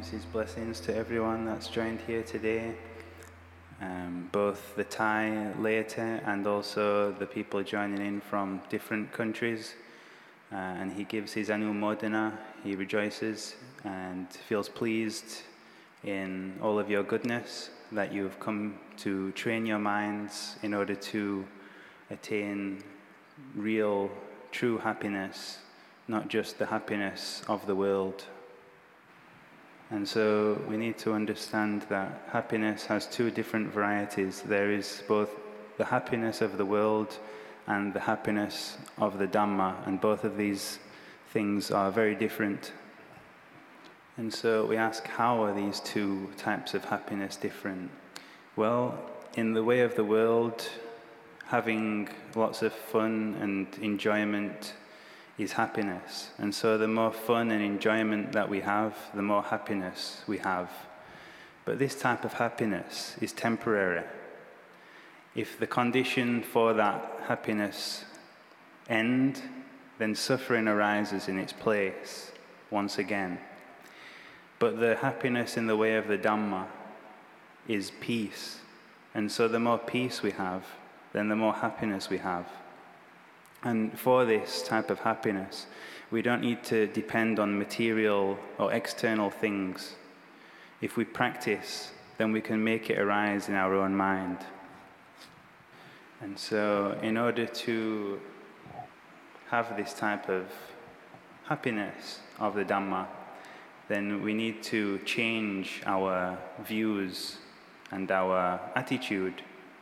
His blessings to everyone that's joined here today, both the Thai laity and also the people joining in from different countries. And he gives his anumodana, he rejoices and feels pleased in all of your goodness, that you've come to train your minds in order to attain real, true happiness, not just the happiness of the world. And so we need to understand that happiness has two different varieties. There is both the happiness of the world and the happiness of the Dhamma, and both of these things are very different. And so we ask, how are these two types of happiness different? Well, in the way of the world, having lots of fun and enjoyment is happiness. And so the more fun and enjoyment that we have, the more happiness we have. But this type of happiness is temporary. If the condition for that happiness ends, then suffering arises in its place once again. But the happiness in the way of the Dhamma is peace. And so the more peace we have, then the more happiness we have. And for this type of happiness, we don't need to depend on material or external things. If we practice, then we can make it arise in our own mind. And so in order to have this type of happiness of the Dhamma, then we need to change our views and our attitude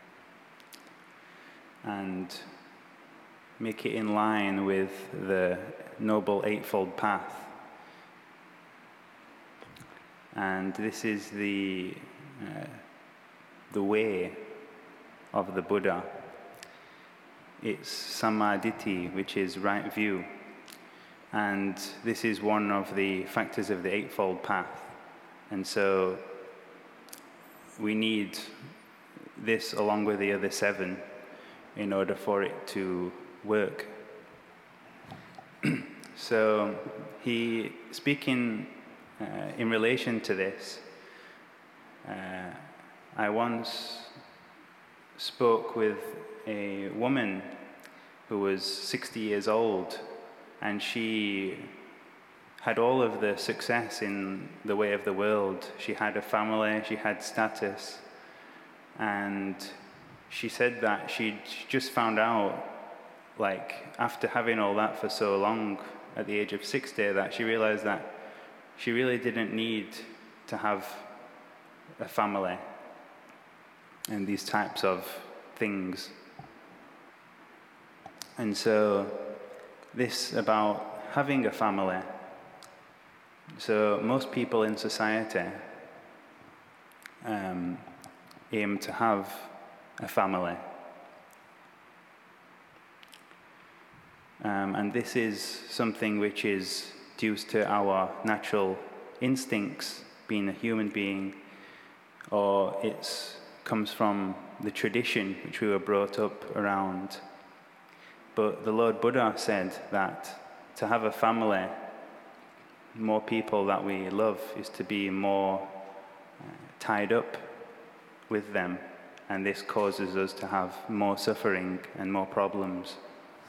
and make it in line with the Noble Eightfold Path. And this is the way of the Buddha. It's Sammaditthi, which is right view. And this is one of the factors of the Eightfold Path. And so we need this along with the other seven in order for it to work. So he, speaking in relation to this, I once spoke with a woman who was 60 years old, and she had all of the success in the way of the world. She had a family, she had status, and she said that she'd just found out, like, after having all that for so long, at the age of 60, that she realized that she really didn't need to have a family and these types of things. And so this about having a family, so most people in society aim to have a family. And this is something which is due to our natural instincts, being a human being, or it comes from the tradition which we were brought up around. But the Lord Buddha said that to have a family, more people that we love, is to be more tied up with them, and this causes us to have more suffering and more problems.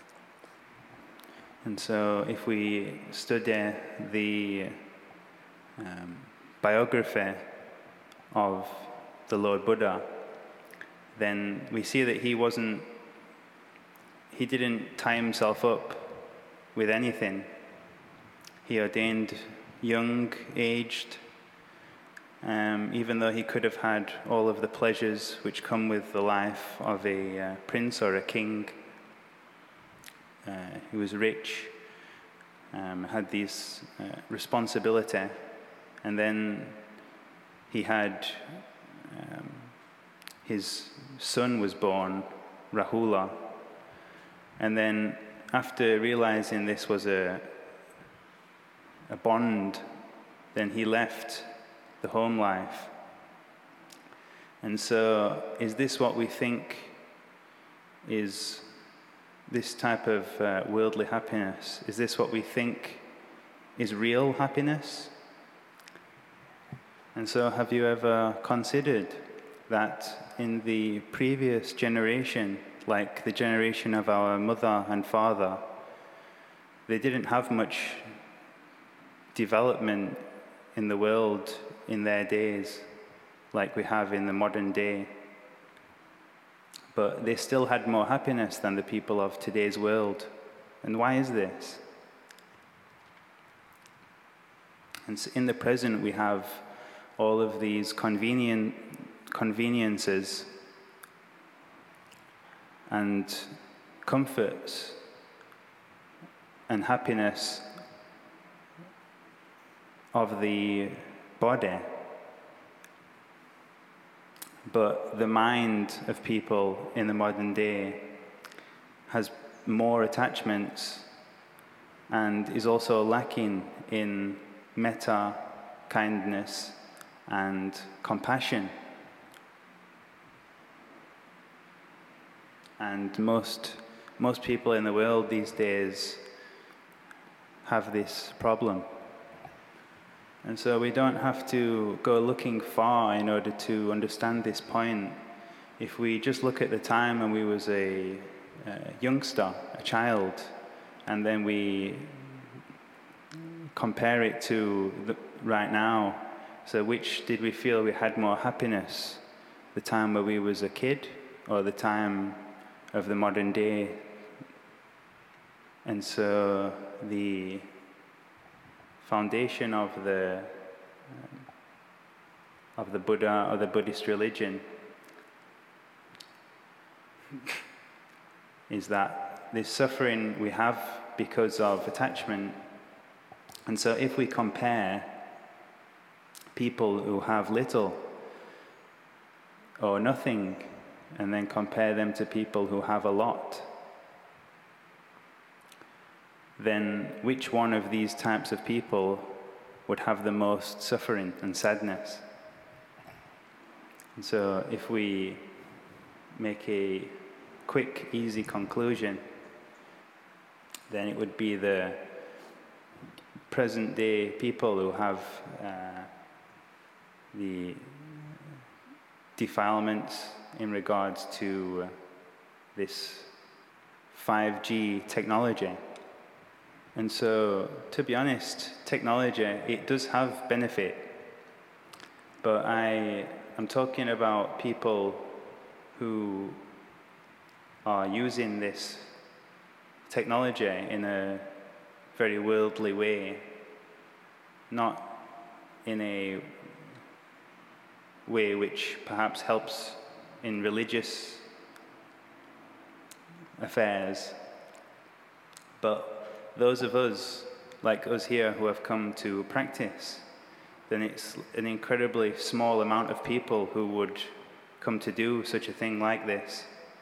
And so if we study the biography of the Lord Buddha, then we see that he didn't tie himself up with anything. He ordained young, aged, even though he could have had all of the pleasures which come with the life of a prince or a king. He was rich, had this responsibility, and then he had his son was born, Rahula, and then after realizing this was a bond, then he left the home life. And so is this what we think is this type of worldly happiness? Is this what we think is real happiness? And so have you ever considered that in the previous generation, like the generation of our mother and father, they didn't have much development in the world in their days like we have in the modern day. But they still had more happiness than the people of today's world. And why is this? And so in the present we have all of these conveniences and comforts and happiness of the body. But the mind of people in the modern day has more attachments and is also lacking in metta, kindness, and compassion. And most people in the world these days have this problem. And so we don't have to go looking far in order to understand this point. If we just look at the time when we was a youngster, a child, and then we compare it to right now, so which did we feel we had more happiness? The time where we was a kid or the time of the modern day? And so the foundation of the Buddha or the Buddhist religion is that this suffering we have because of attachment. And so if we compare people who have little or nothing and then compare them to people who have a lot, then which one of these types of people would have the most suffering and sadness? And so if we make a quick, easy conclusion, then it would be the present-day people who have the defilements in regards to this 5G technology. And so, to be honest, technology, it does have benefit, but I'm talking about people who are using this technology in a very worldly way, not in a way which perhaps helps in religious affairs, but those of us, like us here, who have come to practice, then it's an incredibly small amount of people who would come to do such a thing like this.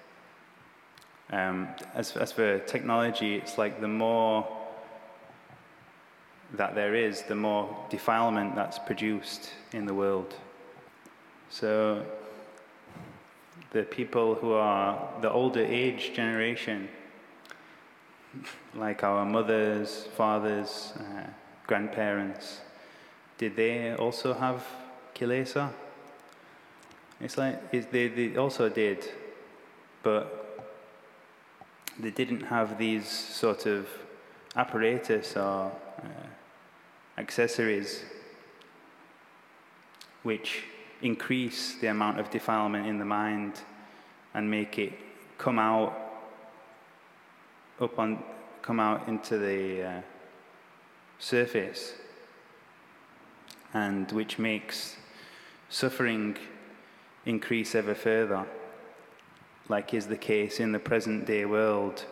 As for technology, it's like the more that there is, the more defilement that's produced in the world. So the people who are the older age generation, like our mothers, fathers, grandparents, did they also have kilesa? It's like they also did, but they didn't have these sort of apparatus or accessories which increase the amount of defilement in the mind and make it come out into the surface, and which makes suffering increase ever further, like is the case in the present day world.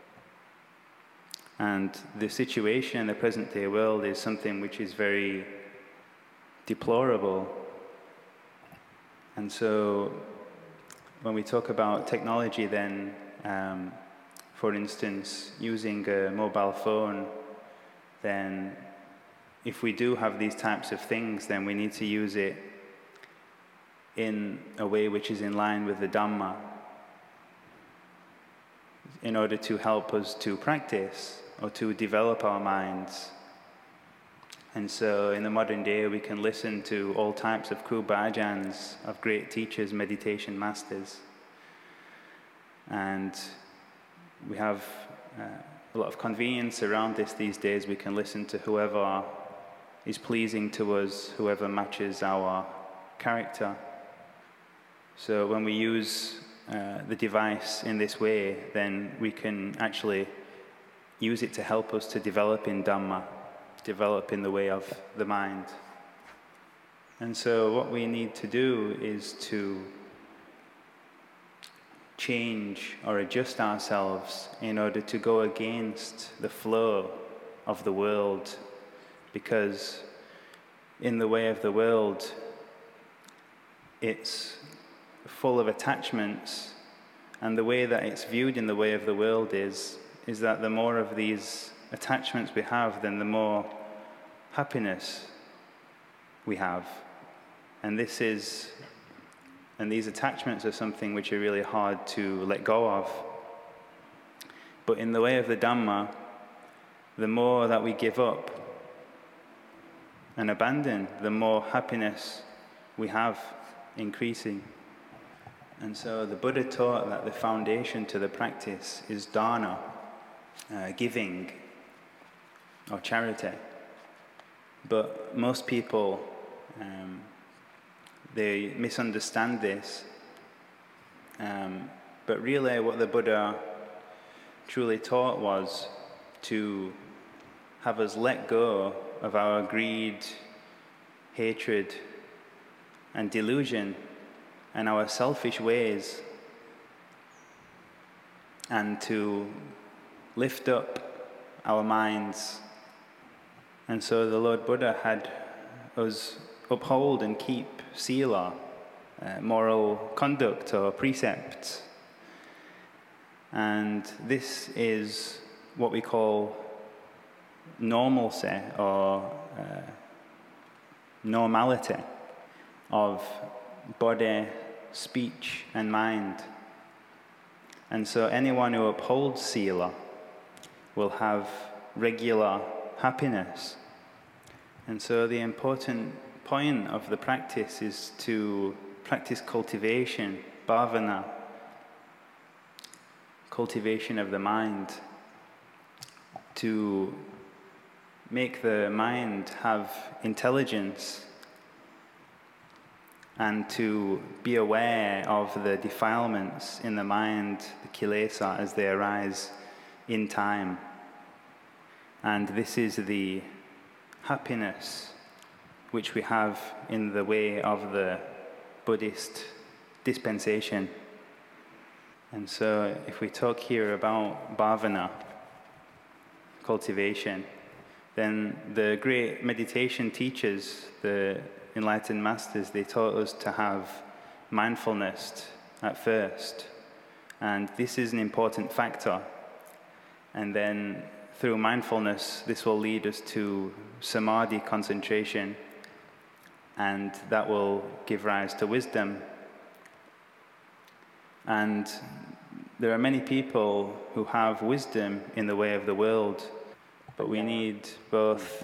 And the situation in the present day world is something which is very deplorable. And so when we talk about technology, then for instance, using a mobile phone, then if we do have these types of things, then we need to use it in a way which is in line with the Dhamma in order to help us to practice or to develop our minds. And so in the modern day, we can listen to all types of Kru Bhajans, of great teachers, meditation masters. And we have a lot of convenience around this these days. We can listen to whoever is pleasing to us, whoever matches our character. So when we use the device in this way, then we can actually use it to help us to develop in Dhamma, develop in the way of the mind. And so what we need to do is to change or adjust ourselves in order to go against the flow of the world, because in the way of the world, it's full of attachments, and the way that it's viewed in the way of the world is that the more of these attachments we have, then the more happiness we have. And these attachments are something which are really hard to let go of. But in the way of the Dhamma, the more that we give up and abandon, the more happiness we have increasing. And so the Buddha taught that the foundation to the practice is dana, giving or charity. But most people, they misunderstand this. But really what the Buddha truly taught was to have us let go of our greed, hatred, and delusion, and our selfish ways, and to lift up our minds. And so the Lord Buddha had us uphold and keep sila, moral conduct or precepts. And this is what we call normalcy or normality of body, speech and mind. And so anyone who upholds sila will have regular happiness. And so the important point of the practice is to practice cultivation, bhavana, cultivation of the mind, to make the mind have intelligence and to be aware of the defilements in the mind, the kilesa, as they arise in time. And this is the happiness which we have in the way of the Buddhist dispensation. And so if we talk here about bhavana, cultivation, then the great meditation teachers, the enlightened masters, they taught us to have mindfulness at first. And this is an important factor. And then through mindfulness, this will lead us to samadhi, concentration, and that will give rise to wisdom. And there are many people who have wisdom in the way of the world, but we need both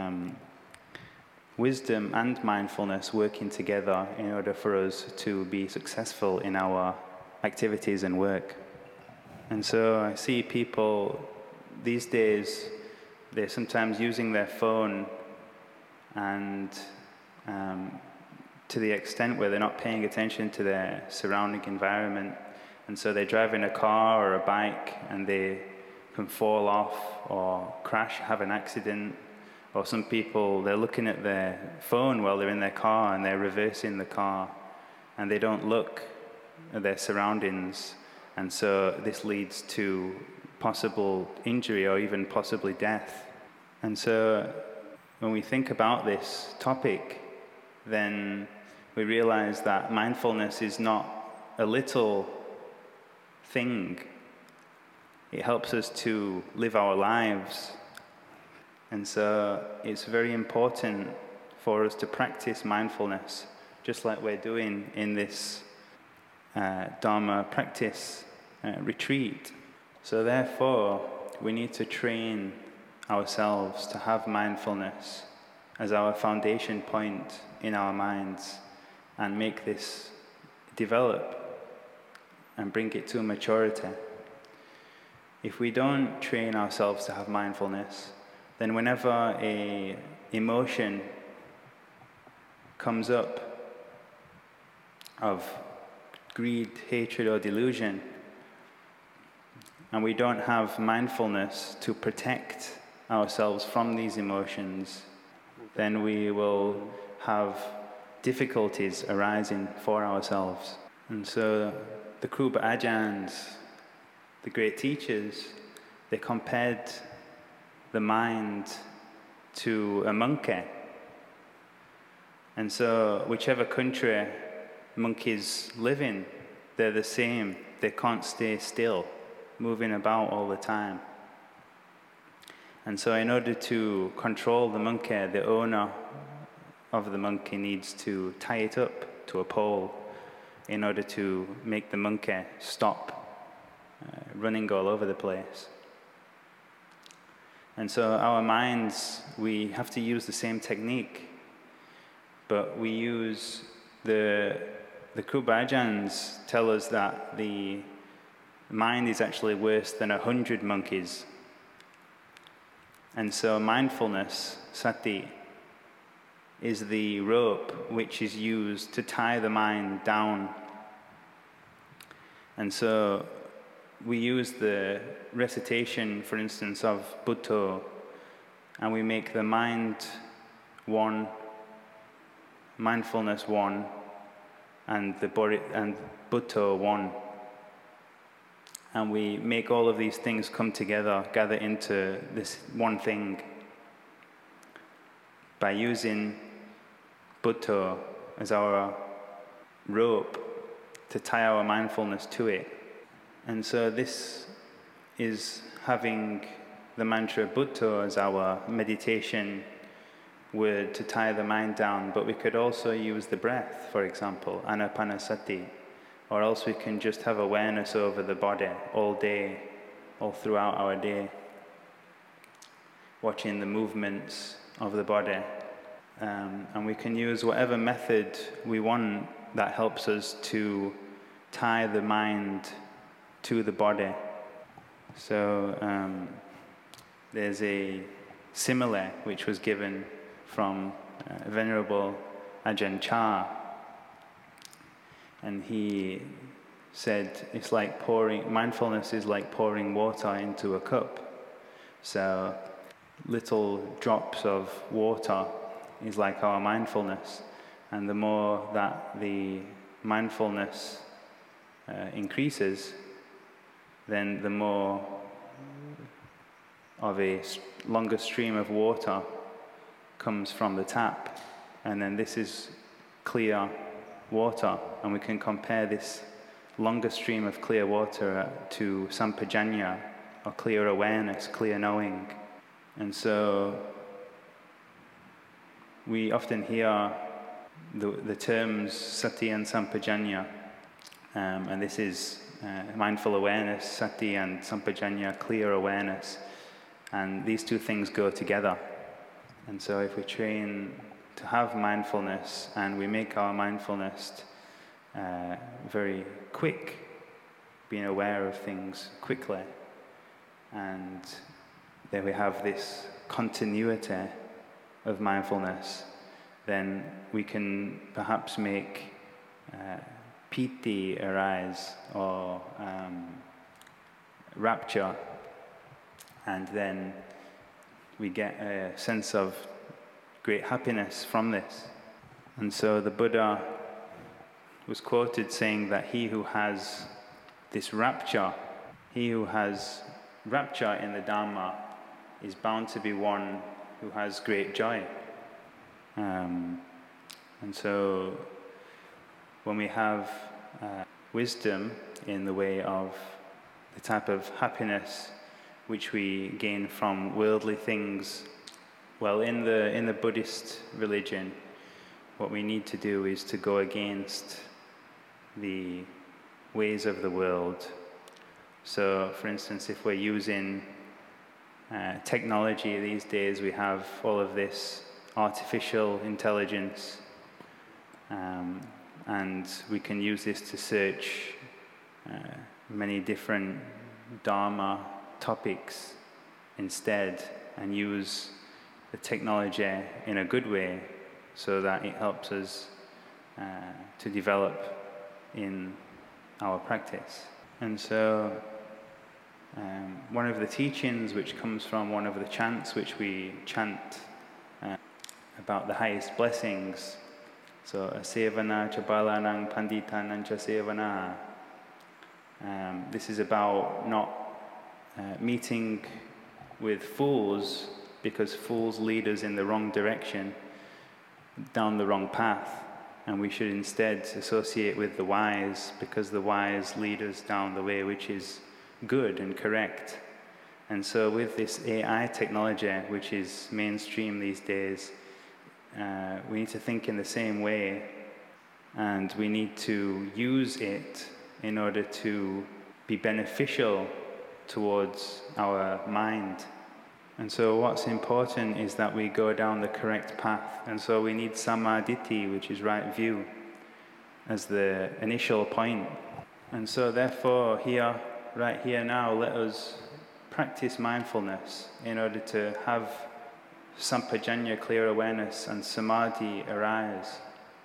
wisdom and mindfulness working together in order for us to be successful in our activities and work. And so I see people these days, they're sometimes using their phone and to the extent where they're not paying attention to their surrounding environment. And so they drive in a car or a bike and they can fall off or crash, have an accident. Or some people, they're looking at their phone while they're in their car and they're reversing the car and they don't look at their surroundings. And so this leads to possible injury or even possibly death. And so when we think about this topic, then we realize that mindfulness is not a little thing. It helps us to live our lives. And so it's very important for us to practice mindfulness, just like we're doing in this Dharma practice retreat. So therefore, we need to train ourselves to have mindfulness as our foundation point in our minds and make this develop and bring it to maturity. If we don't train ourselves to have mindfulness, then whenever a emotion comes up of greed, hatred, or delusion, and we don't have mindfulness to protect ourselves from these emotions, then we will have difficulties arising for ourselves. And so the Kruba Ajahns, the great teachers, they compared the mind to a monkey. And so whichever country monkeys live in, they're the same. They can't stay still, moving about all the time. And so in order to control the monkey, the owner of the monkey needs to tie it up to a pole in order to make the monkey stop running all over the place. And so our minds, we have to use the same technique, but we use the Kruba Ajahns tell us that the mind is actually worse than 100 monkeys. And so mindfulness, sati, is the rope which is used to tie the mind down. And so we use the recitation, for instance, of Buddha, and we make the mind one, mindfulness one, and Buddha one. And we make all of these things come together, gather into this one thing by using Buddha as our rope to tie our mindfulness to it. And so this is having the mantra Buddha as our meditation word to tie the mind down, but we could also use the breath, for example, anapanasati, or else we can just have awareness over the body all day, all throughout our day, watching the movements of the body. And we can use whatever method we want that helps us to tie the mind to the body. So there's a simile which was given from Venerable Ajahn Chah, and he said it's like mindfulness is like pouring water into a cup. So little drops of water is like our mindfulness, and the more that the mindfulness increases, then the more of a longer stream of water comes from the tap, and then this is clear water, and we can compare this longer stream of clear water to sampajanya, or clear awareness, clear knowing. And so we often hear the terms sati and sampajanya, and this is mindful awareness, sati, and sampajanya, clear awareness, and these two things go together. And so if we train to have mindfulness and we make our mindfulness very quick, being aware of things quickly, and then we have this continuity of mindfulness, then we can perhaps make piti arise, or rapture, and then we get a sense of great happiness from this. And so the Buddha was quoted saying that he who has this rapture, he who has rapture in the Dhamma, is bound to be one who has great joy. And so when we have wisdom in the way of the type of happiness which we gain from worldly things, well, in the Buddhist religion, what we need to do is to go against the ways of the world. So, for instance, if we're using technology these days, we have all of this artificial intelligence, and we can use this to search many different Dharma topics instead, and use the technology in a good way so that it helps us to develop in our practice. And so one of the teachings which comes from one of the chants which we chant about the highest blessings, so asevana chabalanang panditanang cha sevana, this is about not meeting with fools, because fools lead us in the wrong direction, down the wrong path, and we should instead associate with the wise, because the wise lead us down the way which is good and correct. And so with this AI technology, which is mainstream these days, we need to think in the same way, and we need to use it in order to be beneficial towards our mind. And so what's important is that we go down the correct path. And so we need samadhi, which is right view, as the initial point. And so therefore here, right here now, let us practice mindfulness in order to have sampajanya, clear awareness, and samadhi arise.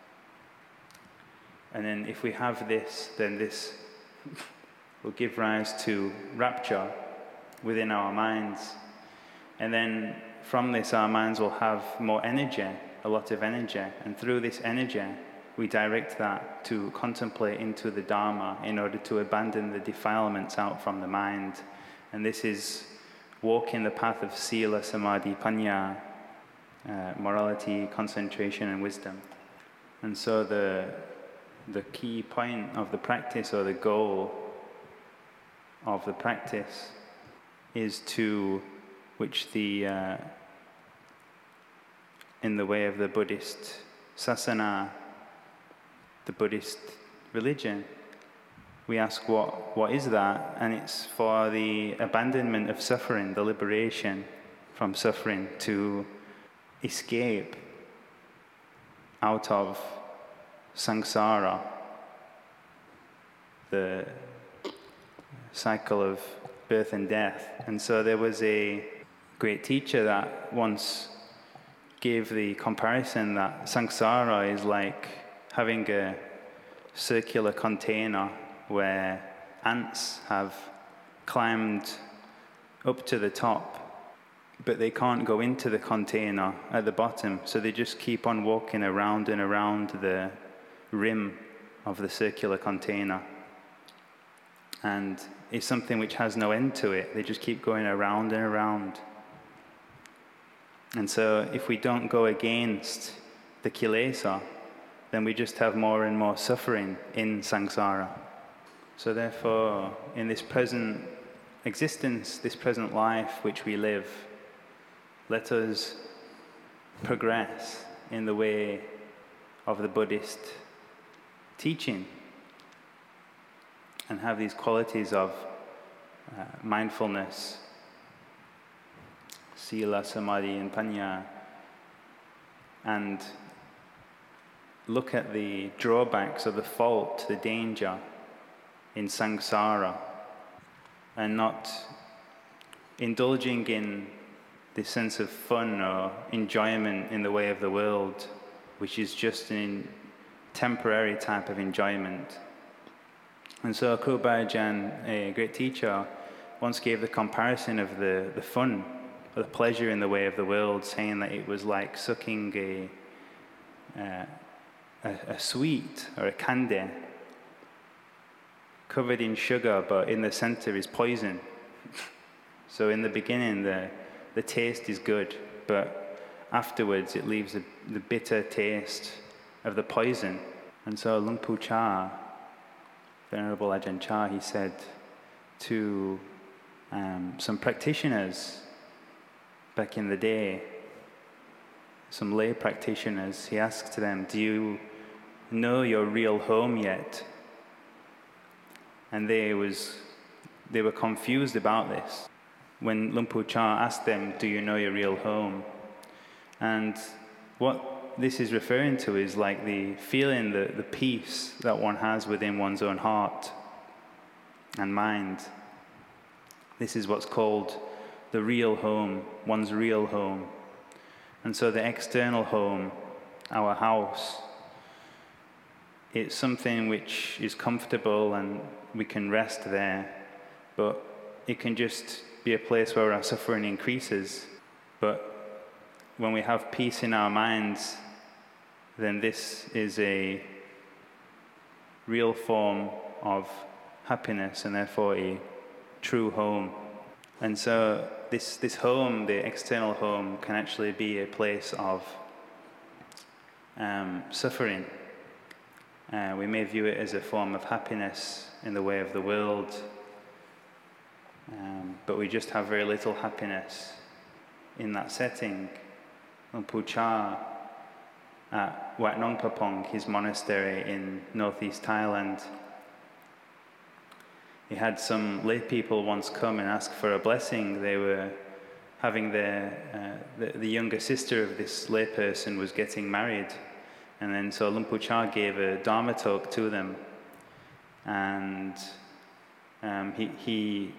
And then if we have this, then this will give rise to rapture within our minds. And then from this our minds will have more energy, a lot of energy. And through this energy, we direct that to contemplate into the Dharma in order to abandon the defilements out from the mind. And this is walking the path of sila, samadhi, panya, morality, concentration, and wisdom. And so the key point of the practice, or the goal of the practice, is to, which in the way of the Buddhist sasana, the Buddhist religion, we ask what is that? And it's for the abandonment of suffering, the liberation from suffering, to escape out of samsara, the cycle of birth and death. And so there was a great teacher that once gave the comparison that samsara is like having a circular container where ants have climbed up to the top, but they can't go into the container at the bottom, so they just keep on walking around and around the rim of the circular container. And it's something which has no end to it. They just keep going around and around. And so if we don't go against the kilesa, then we just have more and more suffering in samsara. So therefore, in this present existence, this present life which we live, let us progress in the way of the Buddhist teaching and have these qualities of mindfulness, sila, samadhi, and panya, and look at the drawbacks of the fault, the danger in samsara, and not indulging in this sense of fun or enjoyment in the way of the world, which is just a temporary type of enjoyment. And so Krubajan, a great teacher, once gave the comparison of the fun, or the pleasure in the way of the world, saying that it was like sucking a sweet or a candy covered in sugar, but in the center is poison. So in the beginning, the taste is good, but afterwards it leaves the bitter taste of the poison. And so Luang Pu Cha, Venerable Ajahn Chah, he said to some practitioners back in the day, some lay practitioners, he asked them, "Do you know your real home yet?" And they were confused about this. When Luang Pu Cha asked them, "Do you know your real home?" And what this is referring to is like the feeling, the peace that one has within one's own heart and mind. This is what's called the real home, one's real home. And so the external home, our house, it's something which is comfortable and we can rest there, but it can just be a place where our suffering increases. But when we have peace in our minds, then this is a real form of happiness and therefore a true home. And so this home, the external home, can actually be a place of suffering. We may view it as a form of happiness in the way of the world, but we just have very little happiness in that setting. Luang Pu Cha at Wat Nong Papong, his monastery in northeast Thailand, he had some lay people once come and ask for a blessing. They were having the younger sister of this lay person was getting married. And then so Luang Pu Cha gave a Dharma talk to them. And he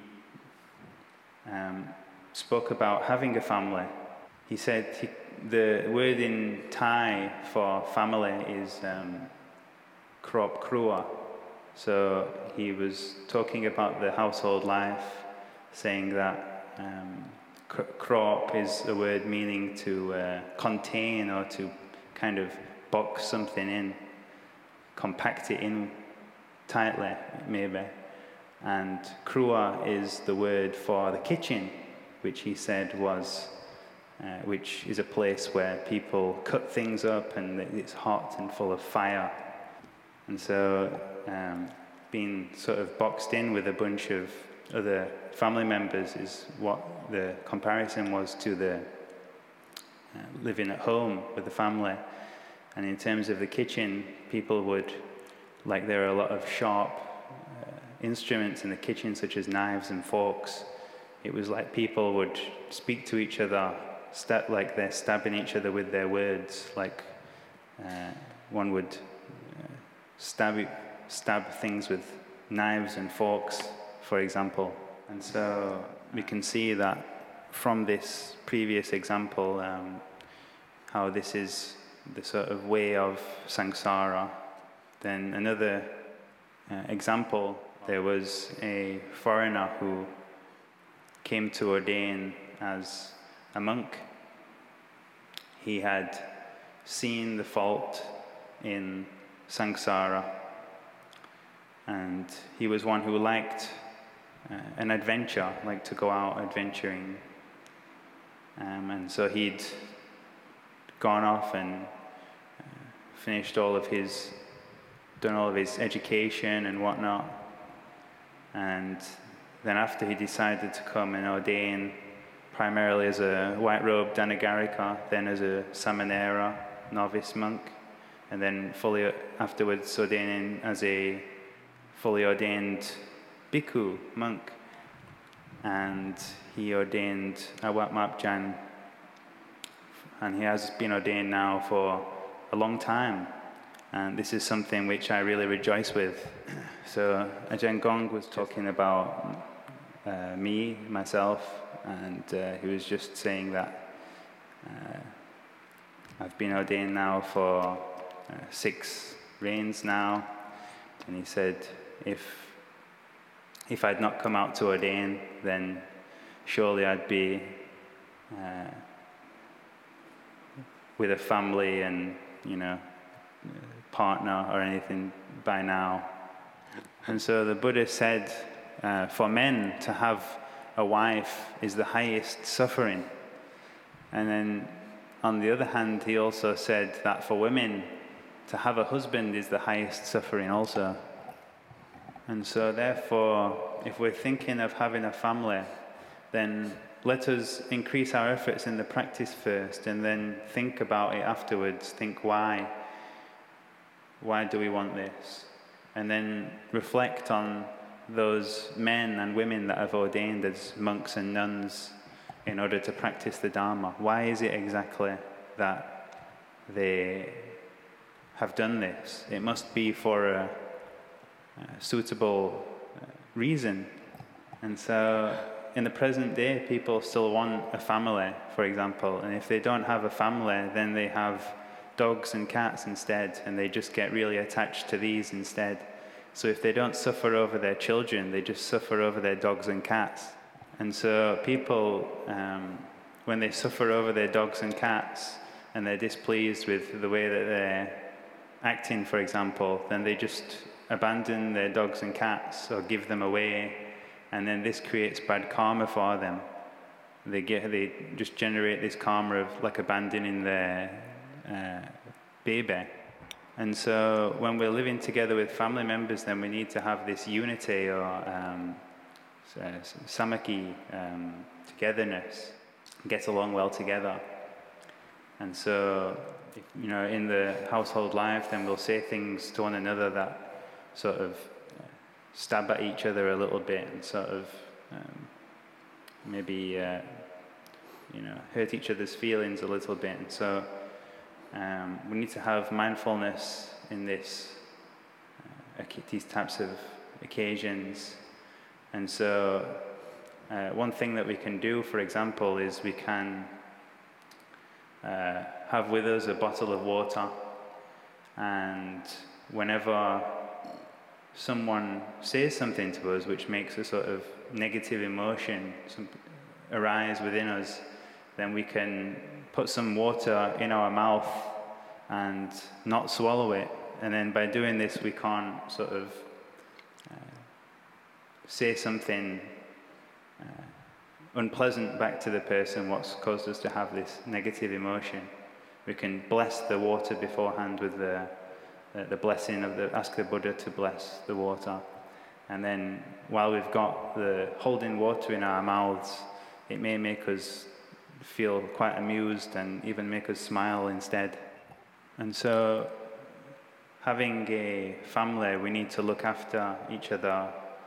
spoke about having a family. He said the word in Thai for family is krop krua. So he was talking about the household life, saying that krop is a word meaning to contain or to kind of box something in, compact it in tightly, maybe. And krua is the word for the kitchen, which he said was, which is a place where people cut things up and it's hot and full of fire. And so being sort of boxed in with a bunch of other family members is what the comparison was to the living at home with the family. And in terms of the kitchen, people would, like there are a lot of sharp instruments in the kitchen, such as knives and forks. It was like people would speak to each other, like they're stabbing each other with their words, like one would stab things with knives and forks, for example. And so we can see that from this previous example, how this is the sort of way of samsara. Then another example, there was a foreigner who came to ordain as a monk. He had seen the fault in samsara, and he was one who liked an adventure, liked to go out adventuring. And so he'd gone off and done all of his education and whatnot. And then after he decided to come and ordain primarily as a white-robed Anagarika, then as a Samanera, novice monk, and then fully afterwards ordaining as a fully ordained bhikkhu, monk. And he ordained at Wat Mapjan, and he has been ordained now for a long time. And this is something which I really rejoice with. So Ajahn Gong was talking about myself, and he was just saying that I've been ordained now for 6 rains now. And he said, if I'd not come out to ordain, then surely I'd be with a family and, partner or anything by now. And so the Buddha said, for men to have a wife is the highest suffering. And then on the other hand, he also said that for women to have a husband is the highest suffering also. And so therefore, if we're thinking of having a family, then let us increase our efforts in the practice first, and then think about it afterwards. Think why do we want this? And then reflect on those men and women that have ordained as monks and nuns in order to practice the Dharma. Why is it exactly that they have done this. It must be for a suitable reason. And so in the present day, people still want a family, for example, and if they don't have a family, then they have dogs and cats instead, and they just get really attached to these instead. So if they don't suffer over their children, they just suffer over their dogs and cats. And so people, when they suffer over their dogs and cats, and they're displeased with the way that they're acting, for example, then they just abandon their dogs and cats or give them away, and then this creates bad karma for them. They just generate this karma of like abandoning their baby. And so when we're living together with family members, then we need to have this unity or samaki, togetherness, get along well together. And so, in the household life, then we'll say things to one another that sort of stab at each other a little bit and sort of maybe hurt each other's feelings a little bit. And so we need to have mindfulness in these types of occasions. And so one thing that we can do, for example, is we can have with us a bottle of water, and whenever someone says something to us which makes a sort of negative emotion arise within us, then we can put some water in our mouth and not swallow it. And then by doing this, we can't sort of say something unpleasant back to the person what's caused us to have this negative emotion. We can bless the water beforehand with the blessing of ask the Buddha to bless the water. And then while we've got the holding water in our mouths, it may make us feel quite amused and even make us smile instead. And so having a family, we need to look after each other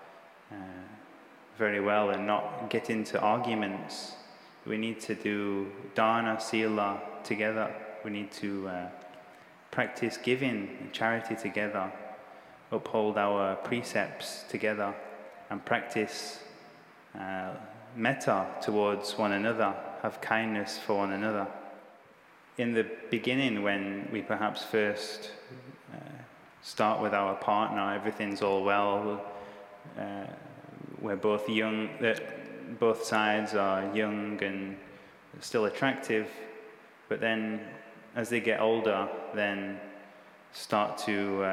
very well and not get into arguments. We need to do dana, sila together. We need to practice giving and charity together, uphold our precepts together, and practice metta towards one another, have kindness for one another. In the beginning, when we perhaps first start with our partner, everything's all well, we're both young, both sides are young and still attractive, but then as they get older, then start to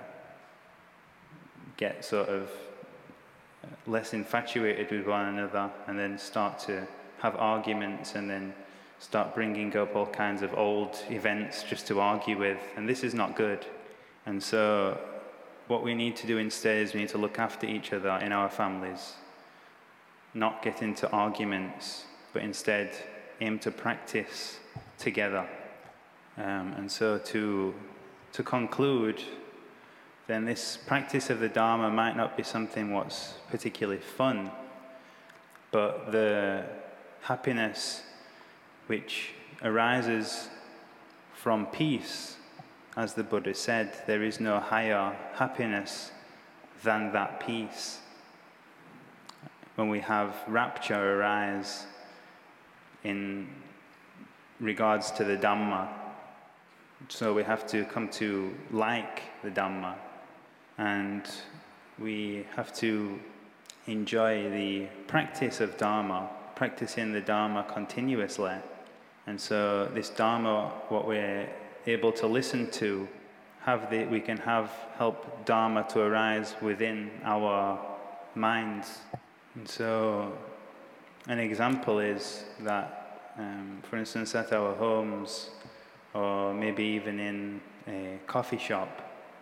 get sort of less infatuated with one another, and then start to have arguments, and then start bringing up all kinds of old events just to argue with, and this is not good. And so what we need to do instead is we need to look after each other in our families, not get into arguments, but instead aim to practice together. And so to conclude, then this practice of the Dharma might not be something what's particularly fun, but the happiness which arises from peace, as the Buddha said, there is no higher happiness than that peace. When we have rapture arise in regards to the Dhamma, so we have to come to like the Dhamma, and we have to enjoy the practice of Dharma, practicing the Dharma continuously. And so this Dharma, what we're able to listen to, we can help Dharma to arise within our minds. And so an example is that, for instance, at our homes, or maybe even in a coffee shop,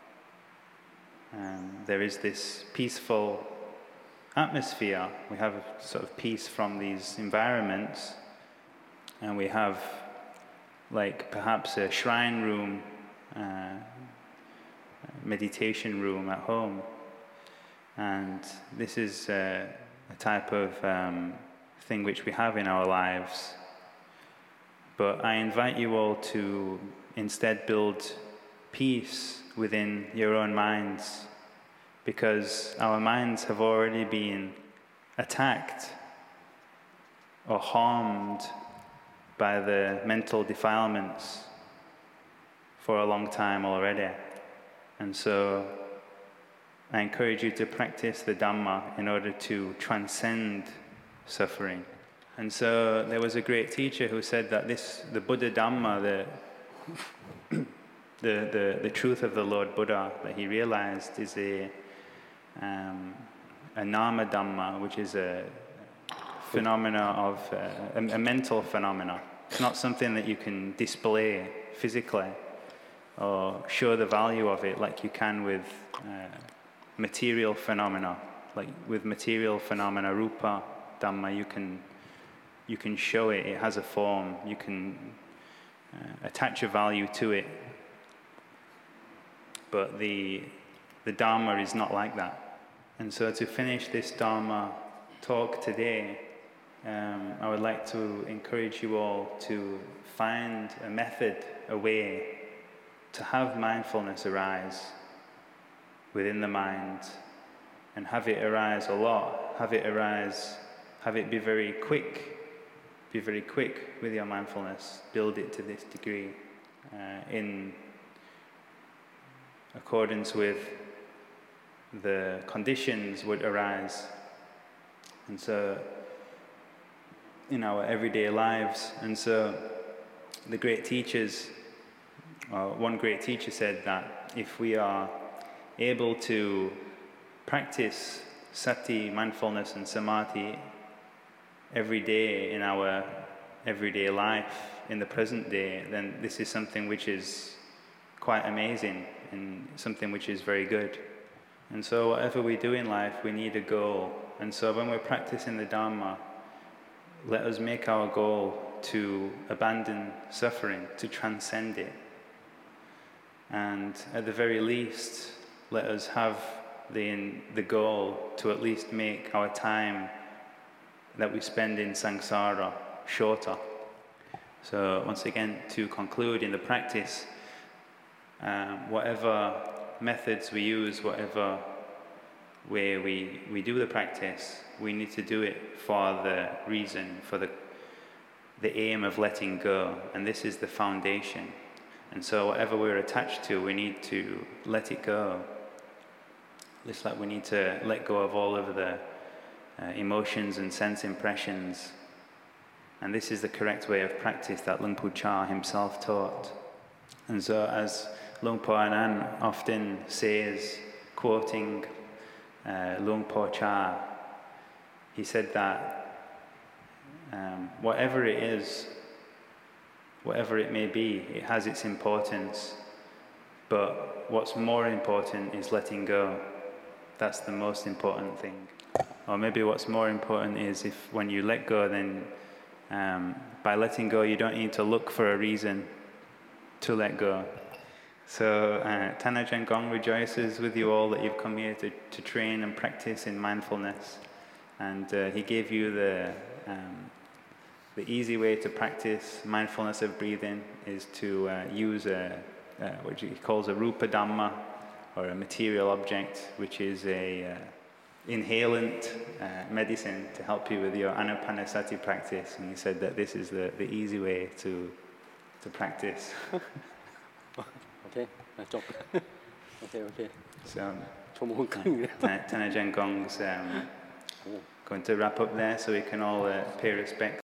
there is this peaceful atmosphere. We have a sort of peace from these environments, and we have like perhaps a shrine room, meditation room at home. And this is a type of thing which we have in our lives. But I invite you all to instead build peace within your own minds, because our minds have already been attacked or harmed by the mental defilements for a long time already. And so I encourage you to practice the Dhamma in order to transcend suffering. And so there was a great teacher who said that the Buddha Dhamma, the truth of the Lord Buddha that he realized is a Nama Dhamma, which is a phenomena of a mental phenomena. It's not something that you can display physically or show the value of it like you can with material phenomena. Like with material phenomena, Rupa Dhamma, you can show it. It has a form. You can attach a value to it. But the Dharma is not like that. And so to finish this Dharma talk today, I would like to encourage you all to find a method, a way to have mindfulness arise within the mind, and have it arise a lot, have it be very quick with your mindfulness, build it to this degree in accordance with the conditions would arise. And so in our everyday lives. And so the great teachers, one great teacher said that if we are able to practice sati, mindfulness and samadhi every day in our everyday life, in the present day, then this is something which is quite amazing and something which is very good. And so whatever we do in life, we need a goal. And so when we're practicing the Dhamma, let us make our goal to abandon suffering, to transcend it. And at the very least, let us have the goal to at least make our time that we spend in samsara shorter. So once again, to conclude in the practice, whatever methods we use, whatever way we do the practice, we need to do it for the reason, for the aim of letting go. And this is the foundation. And so whatever we're attached to, we need to let it go. Just like we need to let go of all of the emotions and sense impressions. And this is the correct way of practice that Luang Pu Cha himself taught. And so as Luang Por Anan often says, quoting Luang Por Cha, he said that whatever it is, whatever it may be, it has its importance. But what's more important is letting go. That's the most important thing. Or maybe what's more important is if when you let go, then by letting go, you don't need to look for a reason to let go. So Tanajan Gong rejoices with you all that you've come here to train and practice in mindfulness. And he gave you the easy way to practice mindfulness of breathing is to use what he calls a Rupa Dhamma, or a material object, which is a inhalant medicine to help you with your anapanasati practice. And he said that this is the easy way to practice. Okay, okay. So Tanajan Gong's going to wrap up there so we can all pay respect